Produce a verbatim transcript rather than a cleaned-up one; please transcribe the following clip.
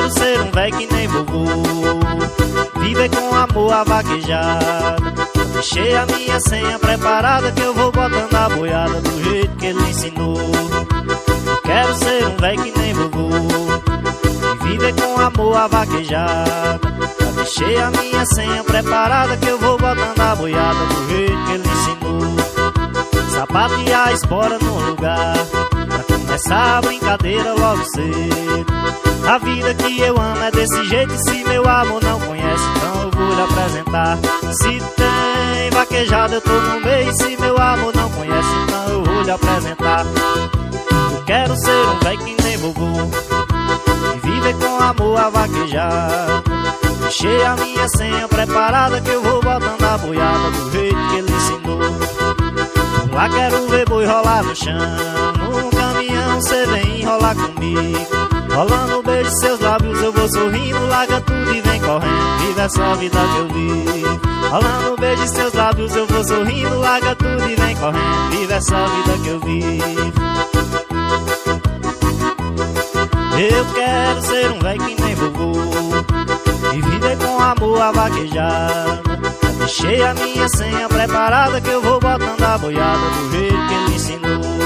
quero ser um véi que nem vovô, viver com amor a vaquejada. Deixei a minha senha preparada que eu vou botando a boiada do jeito que ele ensinou. Quero ser um véi que nem vovô e viver com amor a vaquejada. Já deixei a minha senha preparada que eu vou botando a boiada do jeito que ele ensinou. Sapato e a espora no lugar pra começar a brincadeira logo cedo. A vida que eu amo é desse jeito e se meu amor não conhece, então eu vou lhe apresentar. Se tem vaquejada eu tô no meio, se meu amor não conhece, então eu vou lhe apresentar. Eu quero ser um véi que nem vovô e viver com amor a vaquejar. Deixei a minha senha preparada que eu vou botando a boiada do jeito que ele ensinou. Lá quero ver boi rolar no chão, no caminhão cê vem enrolar comigo. Rolando um beijo em seus lábios eu vou sorrindo, larga tudo e vem correndo, vive essa vida que eu vivo. Rolando um beijo em seus lábios eu vou sorrindo, larga tudo e vem correndo, vive essa vida que eu vivo. Eu quero ser um véi que nem vovô e viver com amor a vaquejada. Deixei a minha senha preparada que eu vou botando a boiada do jeito que ele ensinou.